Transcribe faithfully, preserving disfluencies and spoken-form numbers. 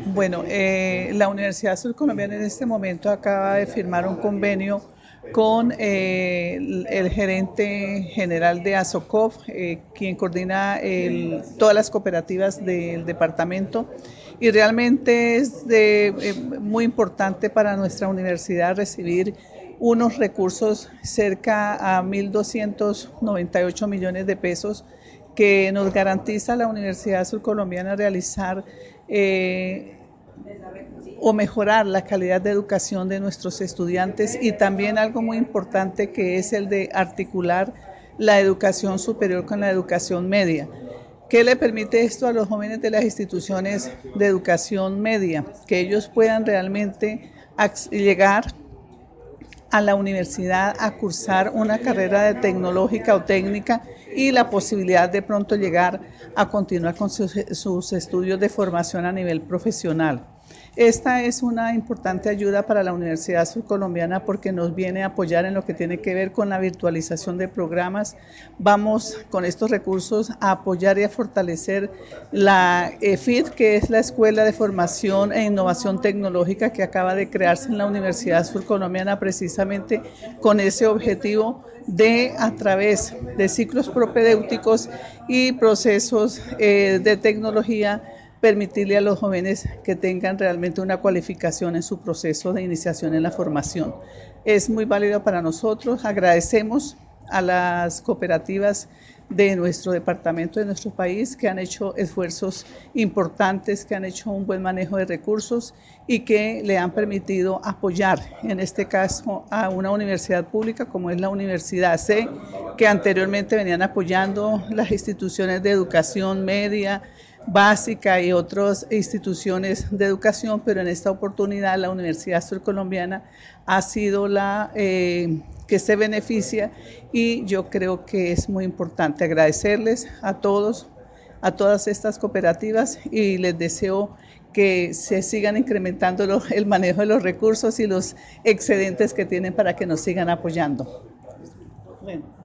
Bueno, eh, la Universidad Surcolombiana en este momento acaba de firmar un convenio con eh, el, el gerente general de ASOCOF, eh, quien coordina el, todas las cooperativas del departamento, y realmente es de, eh, muy importante para nuestra universidad recibir unos recursos cerca a mil doscientos noventa y ocho millones de pesos que nos garantiza la Universidad Surcolombiana realizar eh, o mejorar la calidad de educación de nuestros estudiantes, y también algo muy importante que es el de articular la educación superior con la educación media. ¿Qué le permite esto a los jóvenes de las instituciones de educación media? Que ellos puedan realmente llegar a la universidad a cursar una carrera de tecnológica o técnica, y la posibilidad de pronto llegar a continuar con sus, sus estudios de formación a nivel profesional. Esta es una importante ayuda para la Universidad Surcolombiana porque nos viene a apoyar en lo que tiene que ver con la virtualización de programas. Vamos con estos recursos a apoyar y a fortalecer la E F I T, que es la Escuela de Formación e Innovación Tecnológica que acaba de crearse en la Universidad Surcolombiana, precisamente con ese objetivo de, a través de ciclos propedéuticos y procesos eh, de tecnología, permitirle a los jóvenes que tengan realmente una cualificación en su proceso de iniciación en la formación. Es muy válido para nosotros. Agradecemos a las cooperativas de nuestro departamento, de nuestro país, que han hecho esfuerzos importantes, que han hecho un buen manejo de recursos y que le han permitido apoyar, en este caso, a una universidad pública como es la Universidad C, que anteriormente venían apoyando las instituciones de educación media, básica y otras instituciones de educación, pero en esta oportunidad la Universidad Surcolombiana ha sido la eh, que se beneficia, y yo creo que es muy importante agradecerles a todos, a todas estas cooperativas, y les deseo que se sigan incrementando lo, el manejo de los recursos y los excedentes que tienen para que nos sigan apoyando. Bueno.